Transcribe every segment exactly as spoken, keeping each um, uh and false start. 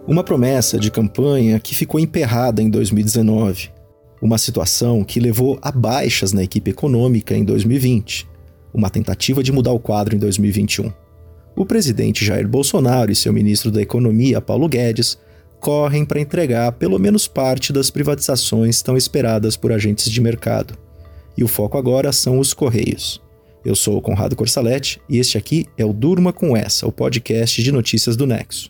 Uma promessa de campanha que ficou emperrada em dois mil e dezenove. Uma situação que levou a baixas na equipe econômica em dois mil e vinte. Uma tentativa de mudar o quadro em dois mil e vinte e um. O presidente Jair Bolsonaro e seu ministro da Economia, Paulo Guedes, correm para entregar pelo menos parte das privatizações tão esperadas por agentes de mercado. E o foco agora são os Correios. Eu sou o Conrado Corsaletti e este aqui é o Durma com Essa, o podcast de notícias do Nexo.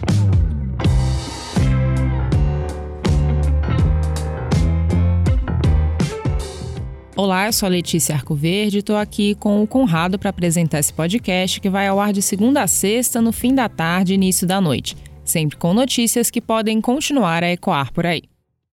Olá, eu sou a Letícia Arcoverde e estou aqui com o Conrado para apresentar esse podcast que vai ao ar de segunda a sexta, no fim da tarde e início da noite, sempre com notícias que podem continuar a ecoar por aí.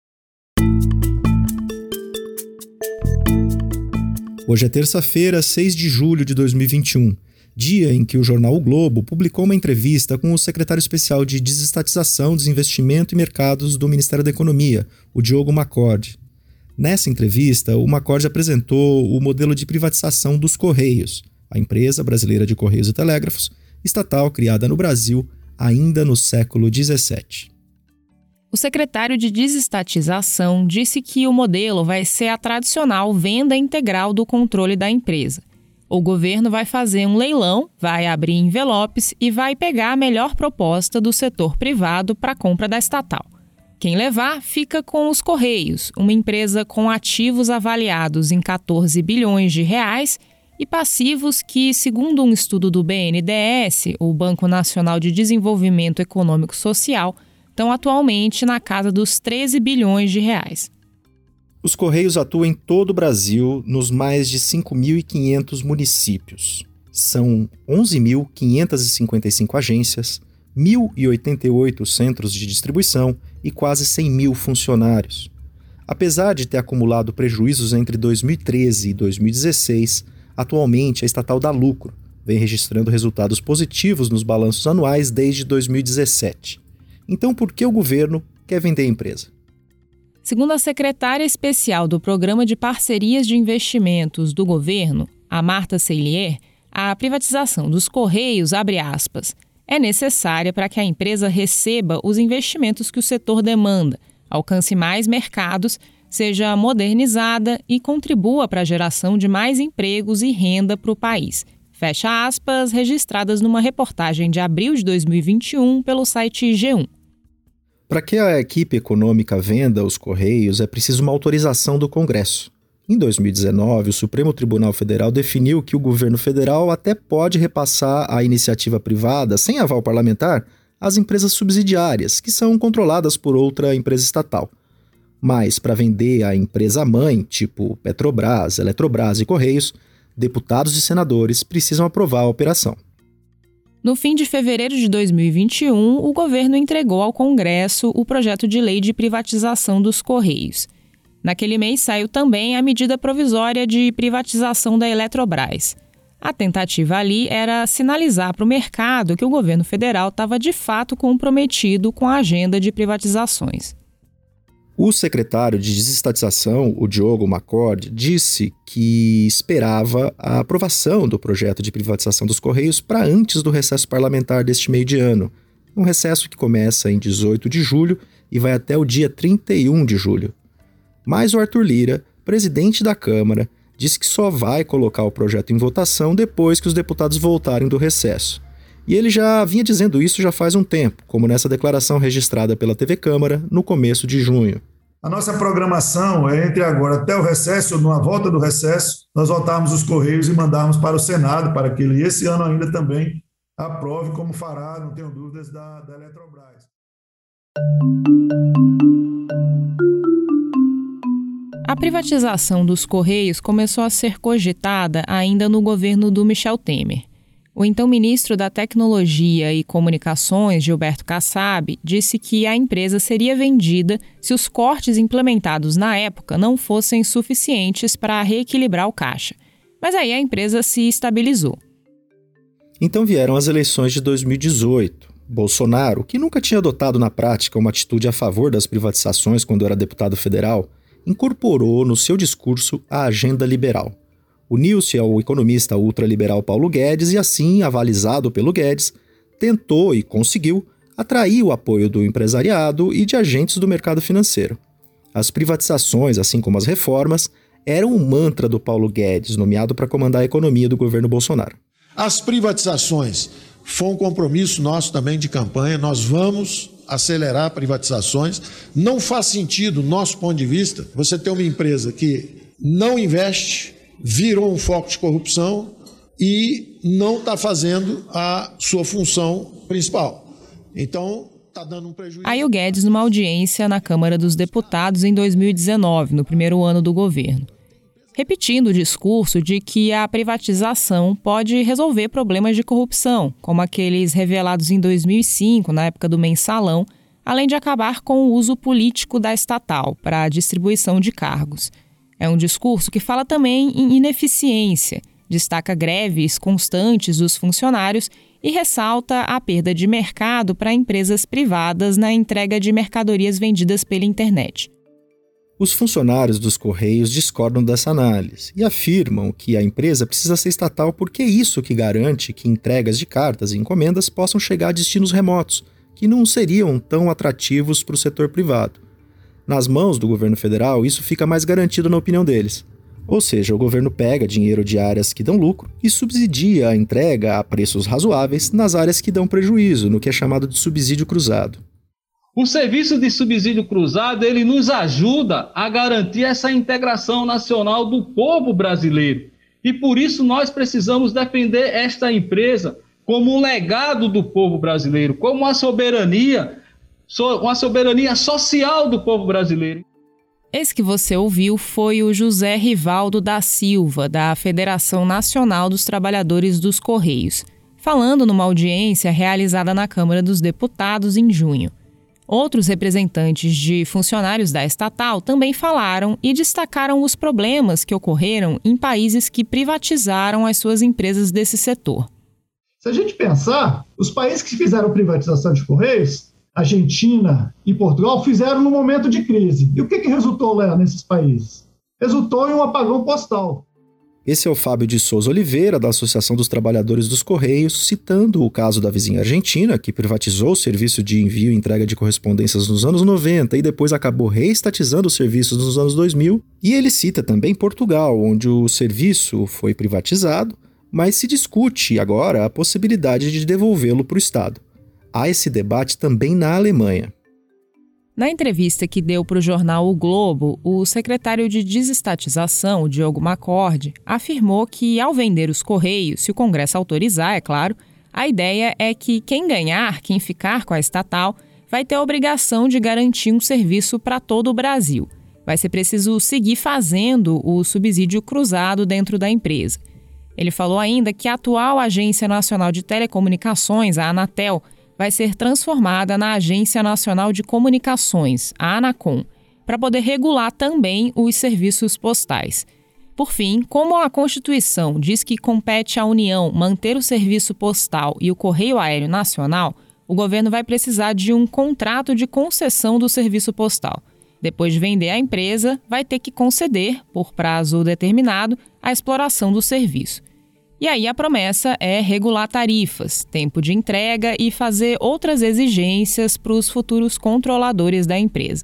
Hoje é terça-feira, seis de julho de dois mil e vinte e um, dia em que o jornal O Globo publicou uma entrevista com o secretário especial de Desestatização, Desinvestimento e Mercados do Ministério da Economia, o Diogo Macorde. Nessa entrevista, o Macorde apresentou o modelo de privatização dos Correios, a empresa brasileira de Correios e Telégrafos, estatal criada no Brasil ainda no século dezessete. O secretário de Desestatização disse que o modelo vai ser a tradicional venda integral do controle da empresa. O governo vai fazer um leilão, vai abrir envelopes e vai pegar a melhor proposta do setor privado para a compra da estatal. Quem levar fica com os Correios, uma empresa com ativos avaliados em quatorze bilhões de reais e passivos que, segundo um estudo do B N D E S, o Banco Nacional de Desenvolvimento Econômico Social, estão atualmente na casa dos treze bilhões de reais. Os Correios atuam em todo o Brasil, nos mais de cinco mil e quinhentos municípios. São onze mil quinhentas e cinquenta e cinco agências, mil e oitenta e oito centros de distribuição e quase cem mil funcionários. Apesar de ter acumulado prejuízos entre dois mil e treze e dois mil e dezesseis, atualmente a estatal dá lucro, vem registrando resultados positivos nos balanços anuais desde dois mil e dezessete. Então, por que o governo quer vender a empresa? Segundo a secretária especial do Programa de Parcerias de Investimentos do governo, a Marta Seilier, a privatização dos Correios, abre aspas, é necessária para que a empresa receba os investimentos que o setor demanda, alcance mais mercados, seja modernizada e contribua para a geração de mais empregos e renda para o país. Fecha aspas, registradas numa reportagem de abril de dois mil e vinte e um pelo site G um. Para que a equipe econômica venda os Correios, é preciso uma autorização do Congresso. Em dois mil e dezenove, o Supremo Tribunal Federal definiu que o governo federal até pode repassar à iniciativa privada, sem aval parlamentar, as empresas subsidiárias, que são controladas por outra empresa estatal. Mas, para vender a empresa-mãe, tipo Petrobras, Eletrobras e Correios, deputados e senadores precisam aprovar a operação. No fim de fevereiro de dois mil e vinte e um, o governo entregou ao Congresso o projeto de lei de privatização dos Correios. Naquele mês saiu também a medida provisória de privatização da Eletrobras. A tentativa ali era sinalizar para o mercado que o governo federal estava de fato comprometido com a agenda de privatizações. O secretário de Desestatização, o Diogo Macorde, disse que esperava a aprovação do projeto de privatização dos Correios para antes do recesso parlamentar deste meio de ano. Um recesso que começa em dezoito de julho e vai até o dia trinta e um de julho. Mas o Arthur Lira, presidente da Câmara, disse que só vai colocar o projeto em votação depois que os deputados voltarem do recesso. E ele já vinha dizendo isso já faz um tempo, como nessa declaração registrada pela T V Câmara no começo de junho. A nossa programação é entre agora até o recesso, ou numa volta do recesso, nós votarmos os Correios e mandarmos para o Senado, para que ele esse ano ainda também aprove, como fará, não tenho dúvidas, da, da Eletrobras. A privatização dos Correios começou a ser cogitada ainda no governo do Michel Temer. O então ministro da Tecnologia e Comunicações, Gilberto Kassab, disse que a empresa seria vendida se os cortes implementados na época não fossem suficientes para reequilibrar o caixa. Mas aí a empresa se estabilizou. Então vieram as eleições de dois mil e dezoito. Bolsonaro, que nunca tinha adotado na prática uma atitude a favor das privatizações quando era deputado federal, incorporou no seu discurso a agenda liberal. Uniu-se ao economista ultraliberal Paulo Guedes e assim, avalizado pelo Guedes, tentou e conseguiu atraía o apoio do empresariado e de agentes do mercado financeiro. As privatizações, assim como as reformas, eram um mantra do Paulo Guedes, nomeado para comandar a economia do governo Bolsonaro. As privatizações foi um compromisso nosso também de campanha, nós vamos acelerar privatizações. Não faz sentido, nosso ponto de vista, você ter uma empresa que não investe, virou um foco de corrupção e não está fazendo a sua função principal. Então, está dando um prejuízo. Aí o Guedes, numa audiência na Câmara dos Deputados em dois mil e dezenove, no primeiro ano do governo, repetindo o discurso de que a privatização pode resolver problemas de corrupção, como aqueles revelados em dois mil e cinco, na época do Mensalão, além de acabar com o uso político da estatal para a distribuição de cargos. É um discurso que fala também em ineficiência, destaca greves constantes dos funcionários e ressalta a perda de mercado para empresas privadas na entrega de mercadorias vendidas pela internet. Os funcionários dos Correios discordam dessa análise e afirmam que a empresa precisa ser estatal porque é isso que garante que entregas de cartas e encomendas possam chegar a destinos remotos, que não seriam tão atrativos para o setor privado. Nas mãos do governo federal, isso fica mais garantido na opinião deles. Ou seja, o governo pega dinheiro de áreas que dão lucro e subsidia a entrega a preços razoáveis nas áreas que dão prejuízo, no que é chamado de subsídio cruzado. O serviço de subsídio cruzado, ele nos ajuda a garantir essa integração nacional do povo brasileiro. E por isso nós precisamos defender esta empresa como um legado do povo brasileiro, como uma soberania, uma soberania social do povo brasileiro. Esse que você ouviu foi o José Rivaldo da Silva, da Federação Nacional dos Trabalhadores dos Correios, falando numa audiência realizada na Câmara dos Deputados em junho. Outros representantes de funcionários da estatal também falaram e destacaram os problemas que ocorreram em países que privatizaram as suas empresas desse setor. Se a gente pensar, os países que fizeram privatização de Correios, Argentina e Portugal, fizeram no momento de crise. E o que, que resultou lá nesses países? Resultou em um apagão postal. Esse é o Fábio de Souza Oliveira, da Associação dos Trabalhadores dos Correios, citando o caso da vizinha Argentina, que privatizou o serviço de envio e entrega de correspondências nos anos noventa e depois acabou reestatizando os serviços nos anos dois mil. E ele cita também Portugal, onde o serviço foi privatizado, mas se discute agora a possibilidade de devolvê-lo para o Estado. Há esse debate também na Alemanha. Na entrevista que deu para o jornal O Globo, o secretário de Desestatização, Diogo Macorde, afirmou que, ao vender os Correios, se o Congresso autorizar, é claro, a ideia é que quem ganhar, quem ficar com a estatal, vai ter a obrigação de garantir um serviço para todo o Brasil. Vai ser preciso seguir fazendo o subsídio cruzado dentro da empresa. Ele falou ainda que a atual Agência Nacional de Telecomunicações, a Anatel, vai ser transformada na Agência Nacional de Comunicações, a Anacom, para poder regular também os serviços postais. Por fim, como a Constituição diz que compete à União manter o serviço postal e o Correio Aéreo Nacional, o governo vai precisar de um contrato de concessão do serviço postal. Depois de vender a empresa, vai ter que conceder, por prazo determinado, a exploração do serviço. E aí a promessa é regular tarifas, tempo de entrega e fazer outras exigências para os futuros controladores da empresa.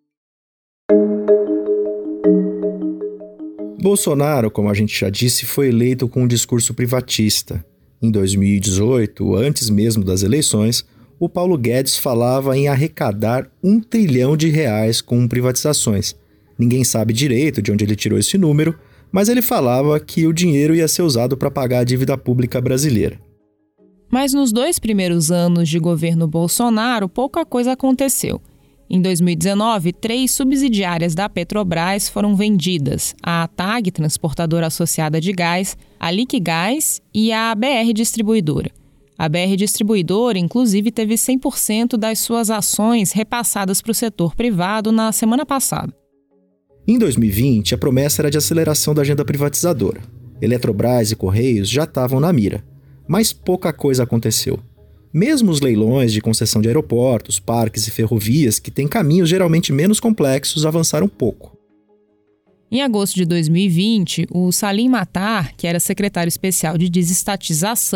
Bolsonaro, como a gente já disse, foi eleito com um discurso privatista. Em dois mil e dezoito, antes mesmo das eleições, o Paulo Guedes falava em arrecadar um trilhão de reais com privatizações. Ninguém sabe direito de onde ele tirou esse número, mas ele falava que o dinheiro ia ser usado para pagar a dívida pública brasileira. Mas nos dois primeiros anos de governo Bolsonaro, pouca coisa aconteceu. Em dois mil e dezenove, três subsidiárias da Petrobras foram vendidas: a TAG, transportadora associada de gás, a Liquigás e a B R Distribuidora. A B R Distribuidora, inclusive, teve cem por cento das suas ações repassadas para o setor privado na semana passada. Em dois mil e vinte, a promessa era de aceleração da agenda privatizadora. Eletrobras e Correios já estavam na mira, mas pouca coisa aconteceu. Mesmo os leilões de concessão de aeroportos, parques e ferrovias, que têm caminhos geralmente menos complexos, avançaram pouco. Em agosto de dois mil e vinte, o Salim Matar, que era secretário especial de desestatização,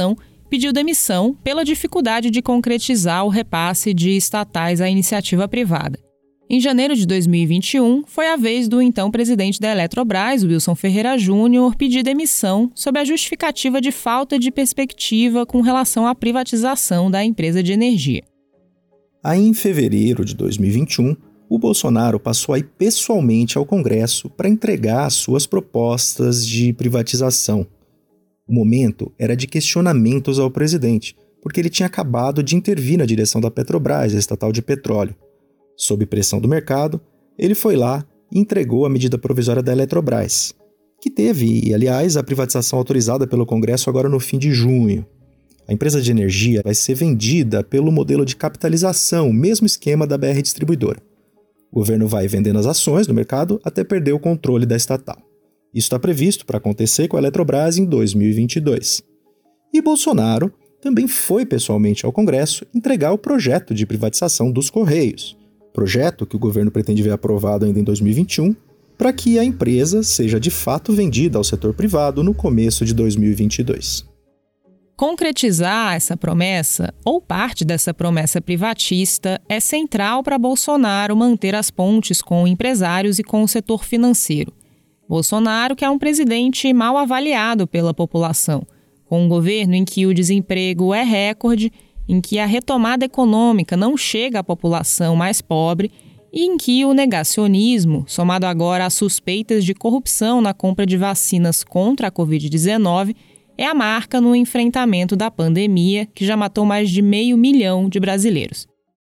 pediu demissão pela dificuldade de concretizar o repasse de estatais à iniciativa privada. Em janeiro de dois mil e vinte e um, foi a vez do então presidente da Eletrobras, Wilson Ferreira Júnior, pedir demissão sob a justificativa de falta de perspectiva com relação à privatização da empresa de energia. Aí, em fevereiro de dois mil e vinte e um, o Bolsonaro passou a ir pessoalmente ao Congresso para entregar as suas propostas de privatização. O momento era de questionamentos ao presidente, porque ele tinha acabado de intervir na direção da Petrobras, a estatal de petróleo. Sob pressão do mercado, ele foi lá e entregou a medida provisória da Eletrobras, que teve, aliás, a privatização autorizada pelo Congresso agora no fim de junho. A empresa de energia vai ser vendida pelo modelo de capitalização, mesmo esquema da B R Distribuidora. O governo vai vendendo as ações no mercado até perder o controle da estatal. Isso está previsto para acontecer com a Eletrobras em dois mil e vinte e dois. E Bolsonaro também foi pessoalmente ao Congresso entregar o projeto de privatização dos Correios, projeto que o governo pretende ver aprovado ainda em dois mil e vinte e um, para que a empresa seja de fato vendida ao setor privado no começo de dois mil e vinte e dois. Concretizar essa promessa, ou parte dessa promessa privatista, é central para Bolsonaro manter as pontes com empresários e com o setor financeiro. Bolsonaro, que é um presidente mal avaliado pela população, com um governo em que o desemprego é recorde, em que a retomada econômica não chega à população mais pobre e em que o negacionismo, somado agora às suspeitas de corrupção na compra de vacinas contra a covid dezenove, é a marca no enfrentamento da pandemia, que já matou mais de meio milhão de brasileiros.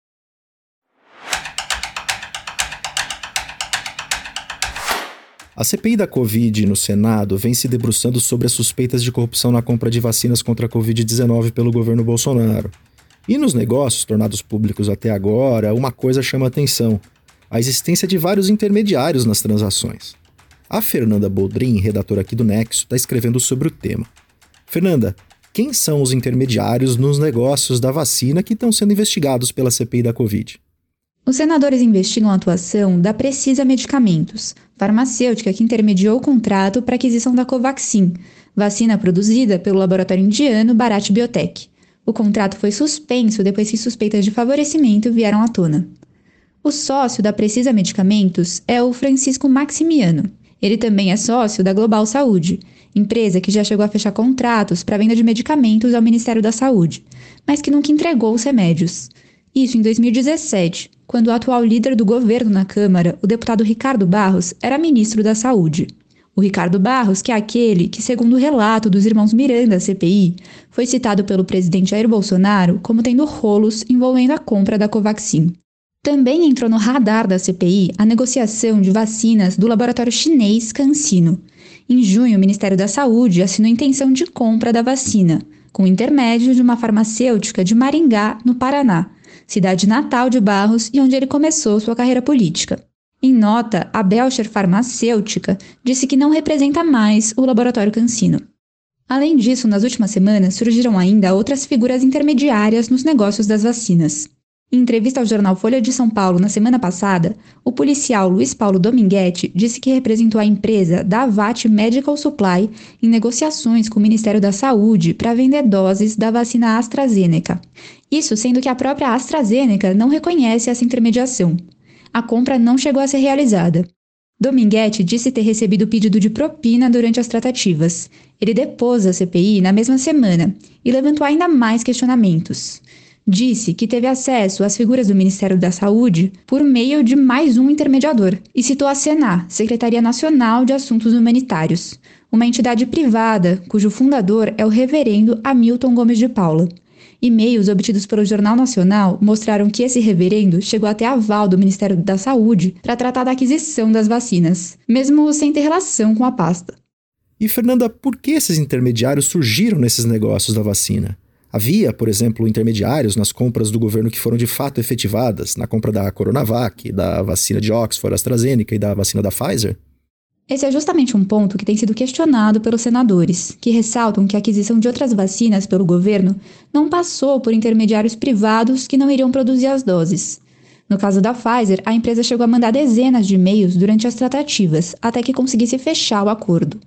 A C P I da Covid no Senado vem se debruçando sobre as suspeitas de corrupção na compra de vacinas contra a covid dezenove pelo governo Bolsonaro. E nos negócios tornados públicos até agora, uma coisa chama atenção: a existência de vários intermediários nas transações. A Fernanda Boldrin, redatora aqui do Nexo, está escrevendo sobre o tema. Fernanda, quem são os intermediários nos negócios da vacina que estão sendo investigados pela C P I da Covid? Os senadores investigam a atuação da Precisa Medicamentos, farmacêutica que intermediou o contrato para aquisição da Covaxin, vacina produzida pelo laboratório indiano Bharat Biotech. O contrato foi suspenso depois que suspeitas de favorecimento vieram à tona. O sócio da Precisa Medicamentos é o Francisco Maximiano. Ele também é sócio da Global Saúde, empresa que já chegou a fechar contratos para venda de medicamentos ao Ministério da Saúde, mas que nunca entregou os remédios. Isso em dois mil e dezessete, quando o atual líder do governo na Câmara, o deputado Ricardo Barros, era ministro da Saúde. O Ricardo Barros, que é aquele que, segundo o relato dos irmãos Miranda à C P I, foi citado pelo presidente Jair Bolsonaro como tendo rolos envolvendo a compra da Covaxin. Também entrou no radar da C P I a negociação de vacinas do laboratório chinês CanSino. Em junho, o Ministério da Saúde assinou intenção de compra da vacina, com intermédio de uma farmacêutica de Maringá, no Paraná, cidade natal de Barros e onde ele começou sua carreira política. Em nota, a Belcher Farmacêutica disse que não representa mais o laboratório CanSino. Além disso, nas últimas semanas surgiram ainda outras figuras intermediárias nos negócios das vacinas. Em entrevista ao jornal Folha de São Paulo na semana passada, o policial Luiz Paulo Dominguete disse que representou a empresa Davat Medical Supply em negociações com o Ministério da Saúde para vender doses da vacina AstraZeneca. Isso sendo que a própria AstraZeneca não reconhece essa intermediação. A compra não chegou a ser realizada. Dominguete disse ter recebido pedido de propina durante as tratativas. Ele depôs a C P I na mesma semana e levantou ainda mais questionamentos. Disse que teve acesso às figuras do Ministério da Saúde por meio de mais um intermediador e citou a Senar, Secretaria Nacional de Assuntos Humanitários, uma entidade privada cujo fundador é o reverendo Hamilton Gomes de Paula. E-mails obtidos pelo Jornal Nacional mostraram que esse reverendo chegou até aval do Ministério da Saúde para tratar da aquisição das vacinas, mesmo sem ter relação com a pasta. E, Fernanda, por que esses intermediários surgiram nesses negócios da vacina? Havia, por exemplo, intermediários nas compras do governo que foram de fato efetivadas, na compra da Coronavac, da vacina de Oxford, AstraZeneca e da vacina da Pfizer? Esse é justamente um ponto que tem sido questionado pelos senadores, que ressaltam que a aquisição de outras vacinas pelo governo não passou por intermediários privados que não iriam produzir as doses. No caso da Pfizer, a empresa chegou a mandar dezenas de e-mails durante as tratativas, até que conseguisse fechar o acordo.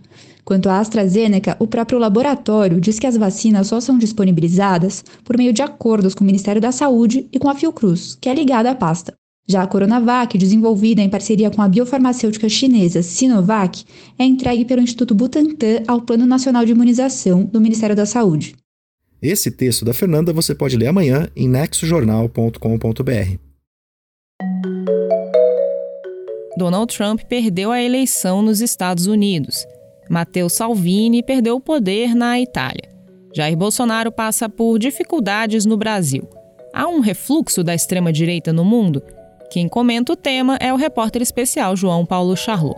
Quanto à AstraZeneca, o próprio laboratório diz que as vacinas só são disponibilizadas por meio de acordos com o Ministério da Saúde e com a Fiocruz, que é ligada à pasta. Já a Coronavac, desenvolvida em parceria com a biofarmacêutica chinesa Sinovac, é entregue pelo Instituto Butantan ao Plano Nacional de Imunização do Ministério da Saúde. Esse texto da Fernanda você pode ler amanhã em nexo jornal ponto com ponto b r. Donald Trump perdeu a eleição nos Estados Unidos. Matteo Salvini perdeu o poder na Itália. Jair Bolsonaro passa por dificuldades no Brasil. Há um refluxo da extrema-direita no mundo? Quem comenta o tema é o repórter especial João Paulo Charlot.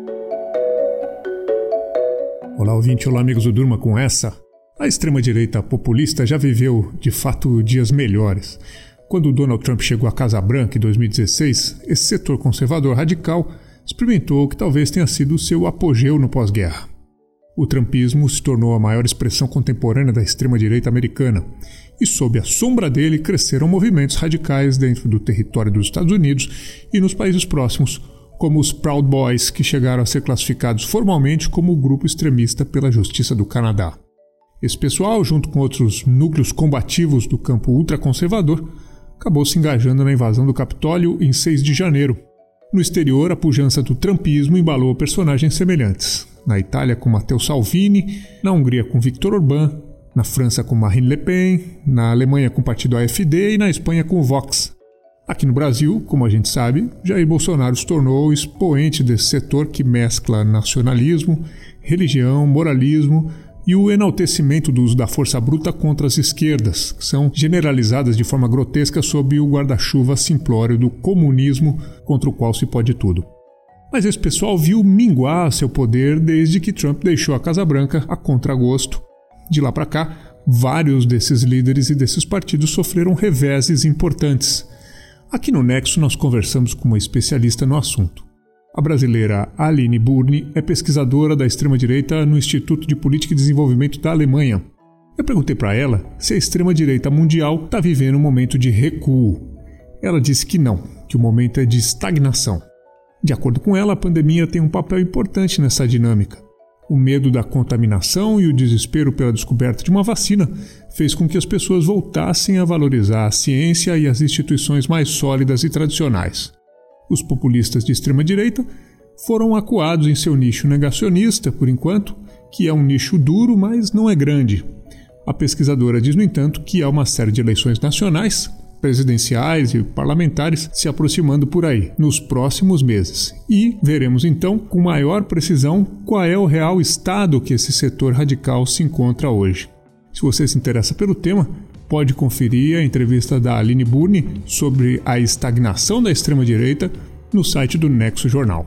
Olá, ouvinte, olá, amigos do Durma com Essa. A extrema-direita populista já viveu, de fato, dias melhores. Quando Donald Trump chegou à Casa Branca em dois mil e dezesseis, esse setor conservador radical experimentou o que talvez tenha sido o seu apogeu no pós-guerra. O trumpismo se tornou a maior expressão contemporânea da extrema-direita americana e, sob a sombra dele, cresceram movimentos radicais dentro do território dos Estados Unidos e nos países próximos, como os Proud Boys, que chegaram a ser classificados formalmente como grupo extremista pela Justiça do Canadá. Esse pessoal, junto com outros núcleos combativos do campo ultraconservador, acabou se engajando na invasão do Capitólio em seis de janeiro. No exterior, a pujança do trumpismo embalou personagens semelhantes. Na Itália, com Matteo Salvini, na Hungria, com Viktor Orbán, na França, com Marine Le Pen, na Alemanha, com o partido A F D e na Espanha, com o Vox. Aqui no Brasil, como a gente sabe, Jair Bolsonaro se tornou o expoente desse setor que mescla nacionalismo, religião, moralismo e o enaltecimento do uso da força bruta contra as esquerdas, que são generalizadas de forma grotesca sob o guarda-chuva simplório do comunismo contra o qual se pode tudo. Mas esse pessoal viu minguar seu poder desde que Trump deixou a Casa Branca a contragosto. De lá para cá, vários desses líderes e desses partidos sofreram reveses importantes. Aqui no Nexo nós conversamos com uma especialista no assunto. A brasileira Aline Burni é pesquisadora da extrema-direita no Instituto de Política e Desenvolvimento da Alemanha. Eu perguntei para ela se a extrema-direita mundial está vivendo um momento de recuo. Ela disse que não, que o momento é de estagnação. De acordo com ela, a pandemia tem um papel importante nessa dinâmica. O medo da contaminação e o desespero pela descoberta de uma vacina fez com que as pessoas voltassem a valorizar a ciência e as instituições mais sólidas e tradicionais. Os populistas de extrema-direita foram acuados em seu nicho negacionista, por enquanto, que é um nicho duro, mas não é grande. A pesquisadora diz, no entanto, que há uma série de eleições nacionais, presidenciais e parlamentares se aproximando por aí, nos próximos meses. E veremos então, com maior precisão, qual é o real estado que esse setor radical se encontra hoje. Se você se interessa pelo tema, pode conferir a entrevista da Aline Burni sobre a estagnação da extrema-direita no site do Nexo Jornal.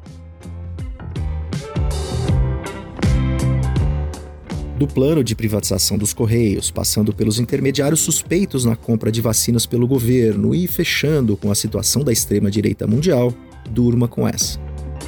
Do plano de privatização dos Correios, passando pelos intermediários suspeitos na compra de vacinas pelo governo e fechando com a situação da extrema-direita mundial, durma com essa.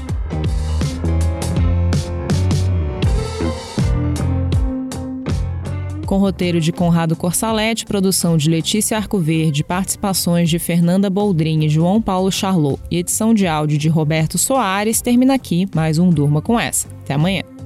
Com roteiro de Conrado Corsaletti, produção de Letícia Arcoverde, participações de Fernanda Boldrin e João Paulo Charlot e edição de áudio de Roberto Soares, termina aqui mais um Durma com Essa. Até amanhã.